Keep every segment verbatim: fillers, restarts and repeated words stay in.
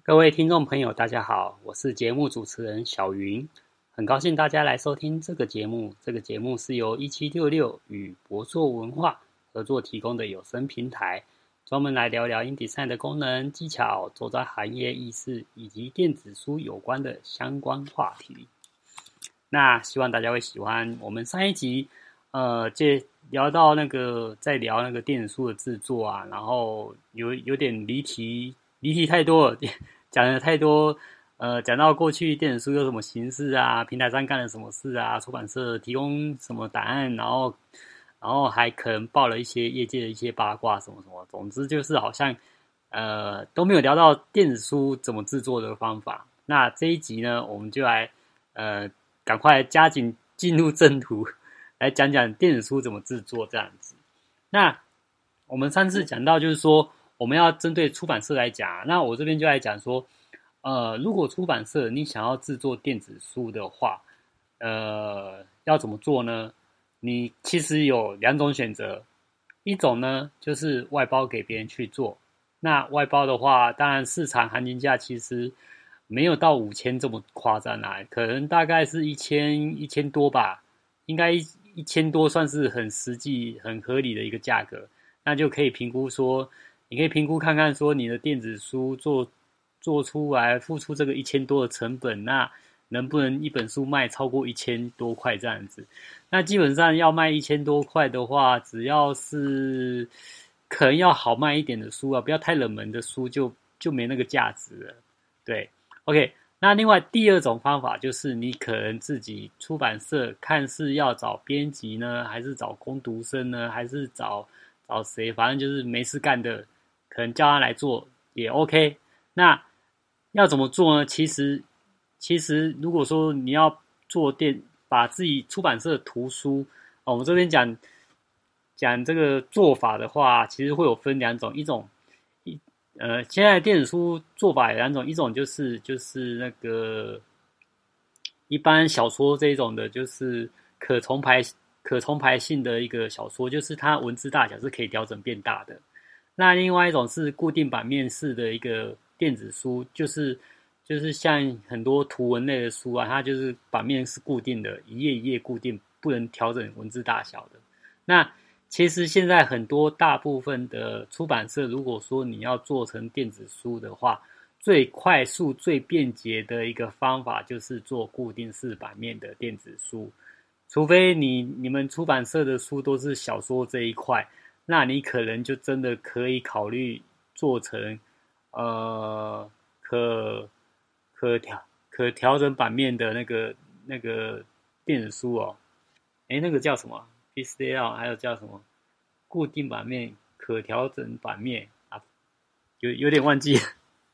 各位听众朋友，大家好，我是节目主持人小云，很高兴大家来收听这个节目。这个节目是由一七六六与博硕文化合作提供的有声平台，专门来聊聊 InDesign 的功能、技巧、周遭行业意识以及电子书有关的相关话题。那希望大家会喜欢。我们上一集呃，介聊到那个在聊那个电子书的制作啊，然后有有点离题，离题太多了。讲了太多，呃，讲到过去电子书有什么形式啊，平台上干了什么事啊，出版社提供什么答案，然后，然后还可能爆了一些业界的一些八卦什么什么，总之就是好像，呃，都没有聊到电子书怎么制作的方法。那这一集呢，我们就来，呃，赶快加紧进入正途，来讲讲电子书怎么制作这样子。那我们上次讲到就是说，我们要针对出版社来讲，那我这边就来讲说，呃，如果出版社你想要制作电子书的话，呃，要怎么做呢？你其实有两种选择，一种呢就是外包给别人去做，那外包的话，当然市场行情价其实没有到五千这么夸张啊，可能大概是一千一千多吧，应该一一千多算是很实际、很合理的一个价格，那就可以评估说。你可以评估看看，说你的电子书做做出来，付出这个一千多的成本，那能不能一本书卖超过一千多块这样子？那基本上要卖一千多块的话，只要是可能要好卖一点的书啊，不要太冷门的书就就没那个价值了。对 ，OK。那另外第二种方法就是你可能自己出版社看是要找编辑呢，还是找工读生呢，还是找找谁？反正就是没事干的。可能叫他来做也 OK。那要怎么做呢？其实，其实如果说你要做电，把自己出版社的图书，哦，我们这边讲讲这个做法的话，其实会有分两种，一种一呃，现在电子书做法有两种，一种就是就是那个一般小说这一种的，就是可重排可重排性的一个小说，就是它文字大小是可以调整变大的。那另外一种是固定版面式的一个电子书，就是就是像很多图文类的书啊，它就是版面是固定的，一页一页固定，不能调整文字大小的。那其实现在很多大部分的出版社，如果说你要做成电子书的话，最快速、最便捷的一个方法就是做固定式版面的电子书，除非你你们出版社的书都是小说这一块。那你可能就真的可以考虑做成，呃，可可调可调整版面的那个那个电子书哦，诶，那个叫什么 ？P C L 还有叫什么？固定版面、可调整版面啊，有有点忘记了。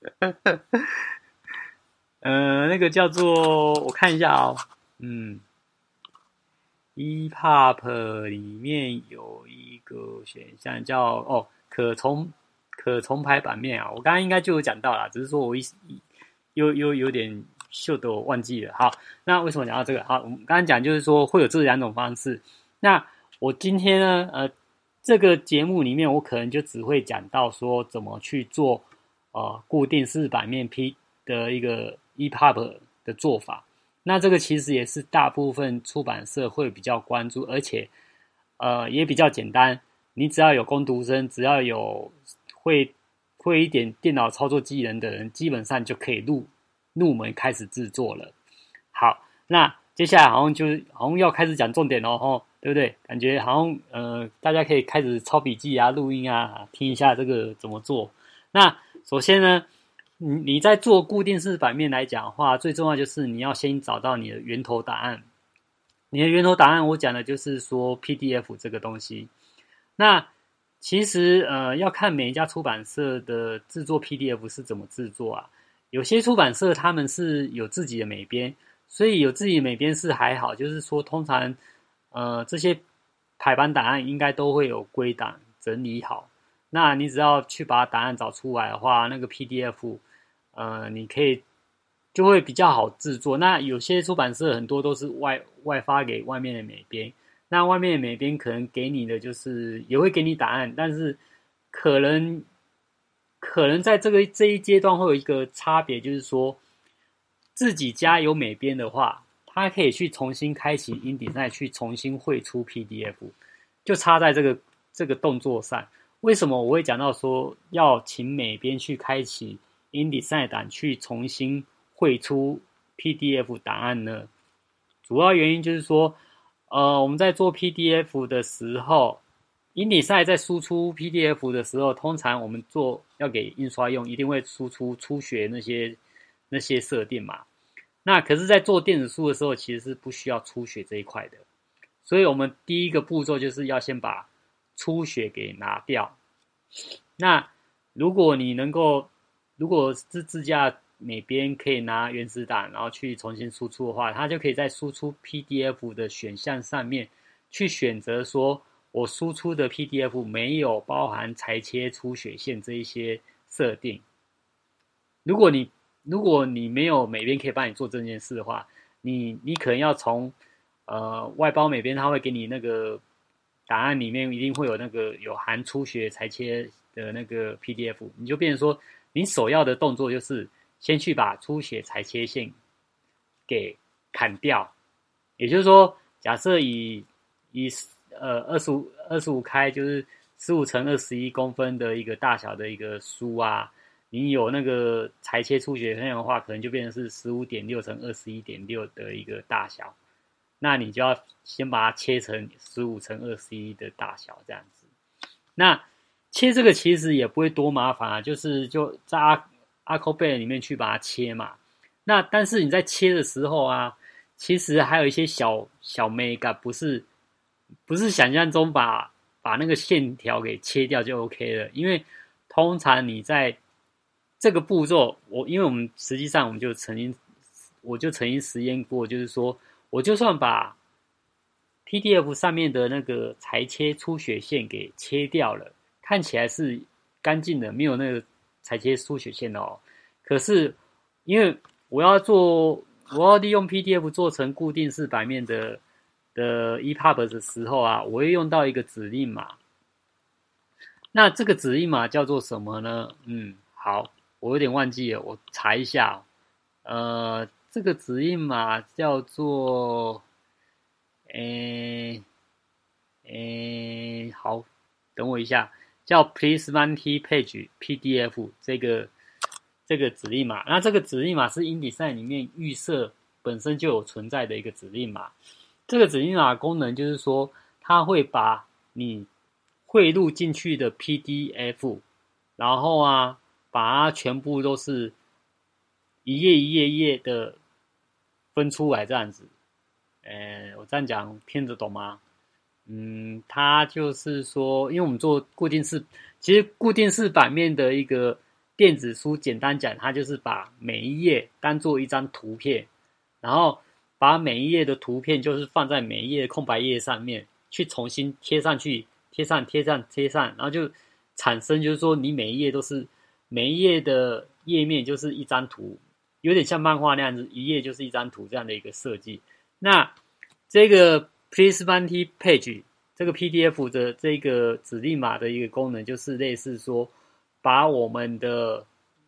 呃，那个叫做我看一下哦，嗯。E P U B 里面有一个选项叫哦可重可重排版面啊，我刚刚应该就有讲到啦，只是说我一又又有点秀的我忘记了。好，那为什么讲到这个？好，我们刚刚讲就是说会有这两种方式。那我今天呢，呃，这个节目里面我可能就只会讲到说怎么去做呃固定式版面 P 的一个 E P U B 的做法。那这个其实也是大部分出版社会比较关注，而且呃也比较简单。你只要有工读生，只要有会会一点电脑操作技能的人，基本上就可以入入门开始制作了。好，那接下来好像就是好像要开始讲重点咯，吼，对不对？感觉好像呃大家可以开始抄笔记啊、录音啊，听一下这个怎么做。那首先呢。你你在做固定式版面来讲的话，最重要就是你要先找到你的源头档案。你的源头档案，我讲的就是说 P D F 这个东西。那其实呃要看每一家出版社的制作 P D F 是怎么制作啊。有些出版社他们是有自己的美编，所以有自己的美编是还好，就是说通常呃这些排版档案应该都会有归档整理好。那你只要去把答案找出来的话，那个 P D F， 呃，你可以就会比较好制作。那有些出版社很多都是外外发给外面的美编，那外面的美编可能给你的就是也会给你答案，但是可能可能在这个这一阶段会有一个差别，就是说自己家有美编的话，它可以去重新开启 InDesign 去重新绘出 P D F， 就差在这个这个动作上。为什么我会讲到说要请美编去开启 InDesign 档去重新绘出 P D F 档案呢？主要原因就是说，呃，我们在做 P D F 的时候 ，InDesign 在输出 P D F 的时候，通常我们做要给印刷用，一定会输出初学那些那些设定嘛。那可是，在做电子书的时候，其实是不需要初学这一块的。所以我们第一个步骤就是要先把初学给拿掉。那如果你能够，如果是自家美编可以拿原始档，然后去重新输出的话，它就可以在输出 P D F 的选项上面去选择说，我输出的 P D F 没有包含裁切出血线这一些设定。如果你如果你没有美编可以帮你做这件事的话，你你可能要从呃外包美编，它会给你那个档案里面一定会有那个有含出血裁切的那个 P D F， 你就变成说你首要的动作就是先去把出血裁切线给砍掉。也就是说，假设以以呃二十五二十五开就是十五乘二十一公分的一个大小的一个书啊，你有那个裁切出血线的话，可能就变成是 十五点六乘二十一点六 的一个大小。那你就要先把它切成十五乘二十一的大小这样子。那切这个其实也不会多麻烦啊，就是就在 Acrobat 里面去把它切嘛。那但是你在切的时候啊，其实还有一些小小 mega， 不是不是想象中把把那个线条给切掉就 OK 了。因为通常你在这个步骤，我因为我们实际上我们就曾经我就曾经实验过，就是说我就算把 P D F 上面的那个裁切出血线给切掉了，看起来是干净的，没有那个裁切出血线的哦。可是因为我要做，我要利用 P D F 做成固定式版面的的 E P U B 的时候啊，我会用到一个指令码。那这个指令码叫做什么呢？嗯，好，我有点忘记了，我查一下。呃，这个指令码叫做，诶诶，好，等我一下，叫 Prismatic Page P D F 这个这个指令码。那这个指令码是 InDesign 里面预设本身就有存在的一个指令码。这个指令码功能就是说，它会把你汇入进去的 P D F， 然后啊，把它全部都是一页一页一页的分出来这样子。呃，我这样讲听得懂吗？嗯，它就是说，因为我们做固定式，其实固定式版面的一个电子书，简单讲，它就是把每一页当做一张图片，然后把每一页的图片就是放在每一页的空白页上面，去重新贴上去，贴上贴上贴上，然后就产生就是说，你每一页都是每一页的页面就是一张图，有点像漫画那样子，一页就是一张图这样的一个设计。那这个 Prismatic Page 这个 P D F 的这个指令码的一个功能，就是类似说，把我们的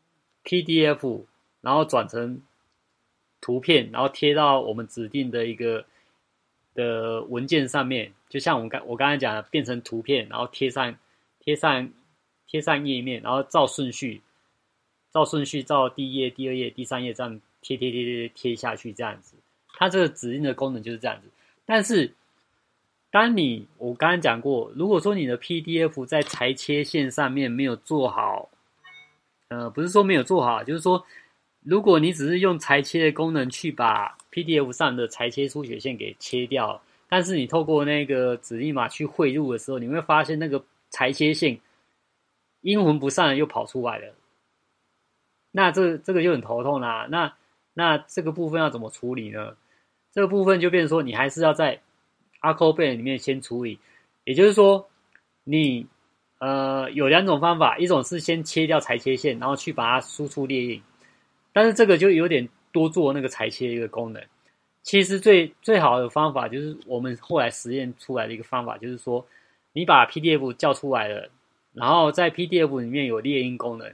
P D F 然后转成图片，然后贴到我们指定的一个的文件上面，就像我们刚我刚才讲的，变成图片，然后贴上贴上贴上页面，然后照顺序，照顺序照第一页、第二页、第三页这样贴贴贴贴贴下去这样子。它这个指令的功能就是这样子。但是当你我刚才讲过，如果说你的 P D F 在裁切线上面没有做好，呃，不是说没有做好，就是说如果你只是用裁切的功能去把 P D F 上的裁切出血线给切掉，但是你透过那个指令码去汇入的时候，你会发现那个裁切线阴魂不散的又跑出来了。那这这个就很头痛啦、啊。那那这个部分要怎么处理呢？这个部分就变成说，你还是要在 Acrobat 里面先处理。也就是说，你呃有两种方法，一种是先切掉裁切线，然后去把它输出列印。但是这个就有点多做那个裁切的一个功能。其实最最好的方法就是我们后来实验出来的一个方法，就是说你把 P D F 叫出来了，然后在 P D F 里面有列印功能，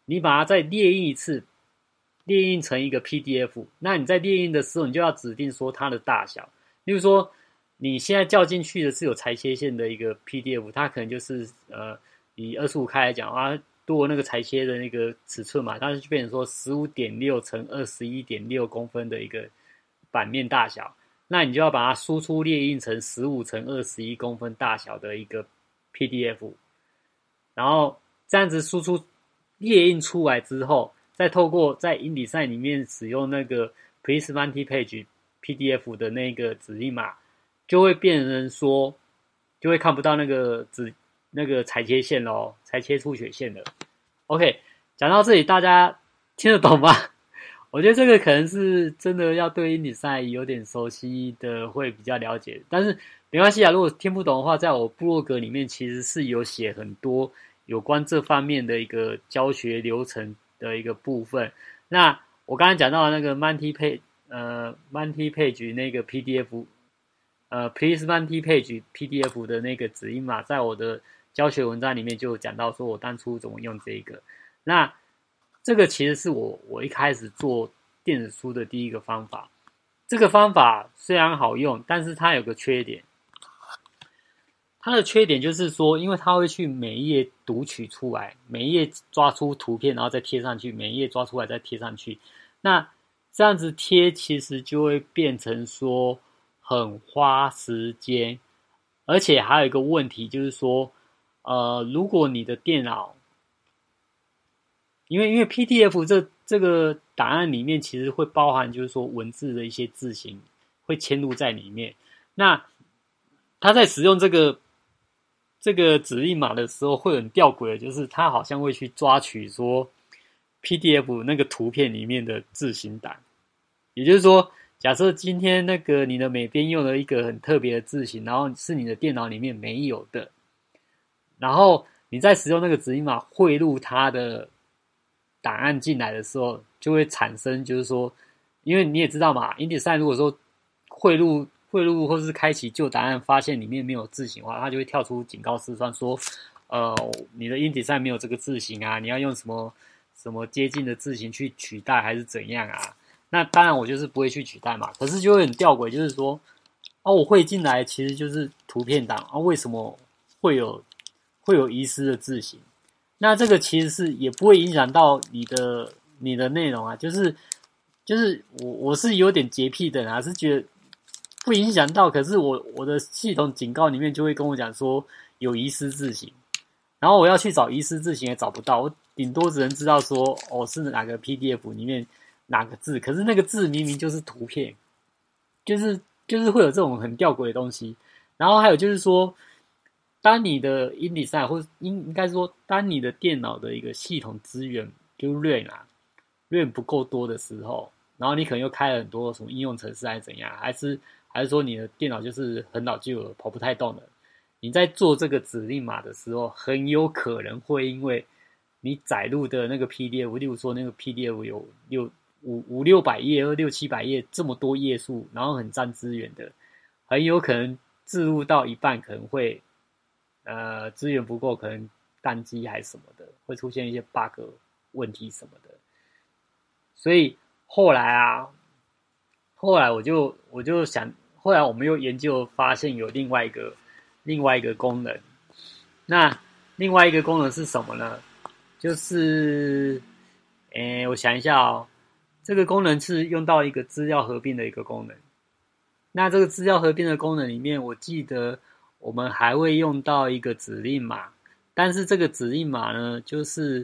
你把它再列印一次，列印成一个 P D F。那你在列印的时候，你就要指定说它的大小。例如说，你现在叫进去的是有裁切线的一个 P D F， 它可能就是呃，以二十五 K 来讲啊，多那个裁切的那个尺寸嘛，它就变成说 十五点六 乘 二十一点六 公分的一个版面大小。那你就要把它输出列印成十五乘二十一公分大小的一个 P D F， 然后这样子输出列印出来之后，再透过在 InDesign 里面使用那个 Please Multi-Page P D F 的那个指令码，就会变成说，就会看不到那个指那个裁切线咯，裁切出血线了。OK， 讲到这里，大家听得懂吗？我觉得这个可能是真的要对InDesign有点熟悉的会比较了解，但是没关系啊，如果听不懂的话，在我部落格里面其实是有写很多有关这方面的一个教学流程的一个部分。那我刚才讲到的那个 Multi-Page 呃 Multi-Page 那个 P D F 呃 Please Multi-Page P D F 的那个指引码，在我的教学文章里面就讲到说我当初怎么用这个。那这个其实是我我一开始做电子书的第一个方法。这个方法虽然好用，但是它有个缺点。它的缺点就是说，因为它会去每一页读取出来，每一页抓出图片，然后再贴上去，每一页抓出来再贴上去。那这样子贴其实就会变成说很花时间，而且还有一个问题就是说，呃，如果你的电脑因为因为 P D F 这这个档案里面其实会包含就是说文字的一些字型会嵌入在里面。那他在使用这个这个指令码的时候会很吊诡的，就是他好像会去抓取说 P D F 那个图片里面的字型档。也就是说，假设今天那个你的美编用了一个很特别的字型，然后是你的电脑里面没有的，然后你在使用那个指令码汇入它的档案进来的时候，就会产生就是说，因为你也知道嘛 InDesign 如果说汇入汇入或是开启旧档案，发现里面没有字型的话，它就会跳出警告示范说，呃，你的 InDesign 没有这个字型啊，你要用什么什么接近的字型去取代还是怎样啊？那当然我就是不会去取代嘛，可是就会很吊诡，就是说，哦，我汇进来其实就是图片档啊，为什么会有会有遗失的字型？那这个其实是也不会影响到你的你的内容啊，就是就是我我是有点洁癖的啊，是觉得不影响到，可是我我的系统警告里面就会跟我讲说有遗失字型，然后我要去找遗失字型也找不到，我顶多只能知道说哦是哪个 P D F 里面哪个字，可是那个字明明就是图片，就是就是会有这种很吊诡的东西。然后还有就是说，当你的 InDesign 或应应该说，当你的电脑的一个系统资源，就是 RAM 啊 ，RAM 不够多的时候，然后你可能又开了很多什么应用程式还是怎样，还是还是说你的电脑就是很老旧了，跑不太动了。你在做这个指令码的时候，很有可能会因为你载入的那个 P D F， 例如说那个 P D F 有六五五六百页或六七百页这么多页数，然后很占资源的，很有可能置入到一半可能会呃资源不够，可能宕机还是什么的，会出现一些 bug 问题什么的。所以后来啊，后来我就我就想，后来我们又研究发现有另外一个另外一个功能。那另外一个功能是什么呢？就是诶我想一下哦，这个功能是用到一个资料合并的一个功能。那这个资料合并的功能里面，我记得我们还会用到一个指令码，但是这个指令码呢，就是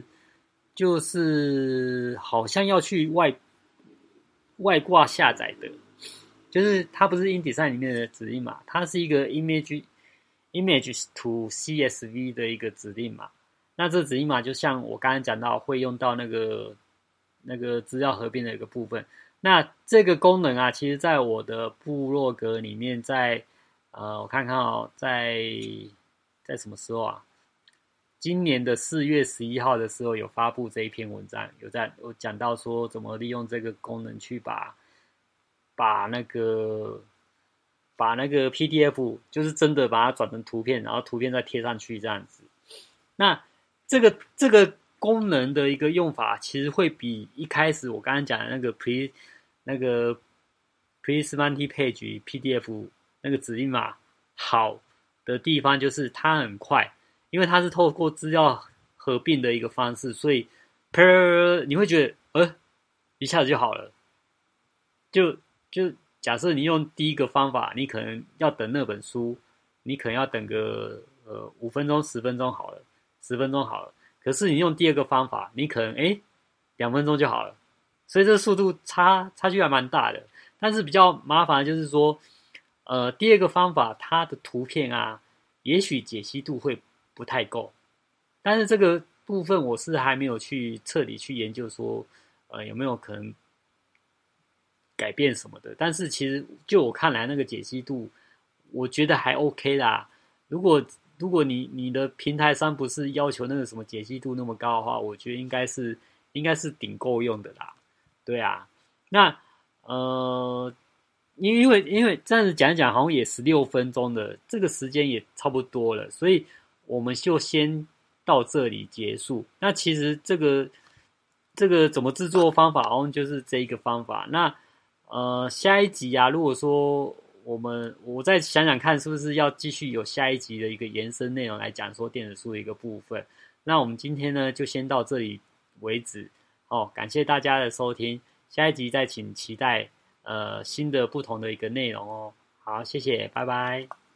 就是好像要去外外挂下载的，就是它不是 InDesign 里面的指令码，它是一个 image image to C S V 的一个指令码。那这个指令码就像我刚才讲到，会用到那个那个资料合并的一个部分。那这个功能啊，其实在我的部落格里面在，在呃，我看看哦，在在什么时候啊？今年的四月十一号的时候有发布这一篇文章，有在有讲到说怎么利用这个功能去把把那个把那个 P D F 就是真的把它转成图片，然后图片再贴上去这样子。那这个这个功能的一个用法，其实会比一开始我刚刚讲的那个 pre 那个 pre-semantic page P D F 那个指令码好的地方，就是它很快，因为它是透过资料合并的一个方式，所以 per 你会觉得呃一下子就好了。就就假设你用第一个方法，你可能要等那本书，你可能要等个呃五分钟、十分钟好了，十分钟好了。可是你用第二个方法，你可能诶两分钟就好了，所以这个速度差差距还蛮大的。但是比较麻烦的就是说，呃，第二个方法它的图片啊，也许解析度会不太够，但是这个部分我是还没有去彻底去研究说，呃，有没有可能改变什么的。但是其实就我看来，那个解析度，我觉得还 OK 啦。如果如果你你的平台上不是要求那个什么解析度那么高的话，我觉得应该是应该是顶够用的啦。对啊，那呃，因为因为这样子讲一讲，好像也十六分钟了，这个时间也差不多了，所以我们就先到这里结束。那其实这个这个怎么制作方法，好像就是这一个方法。那呃，下一集啊，如果说我们我再想想看，是不是要继续有下一集的一个延伸内容来讲说电子书的一个部分。那我们今天呢，就先到这里为止。哦，感谢大家的收听，下一集再请期待呃新的不同的一个内容哦。好，谢谢，拜拜。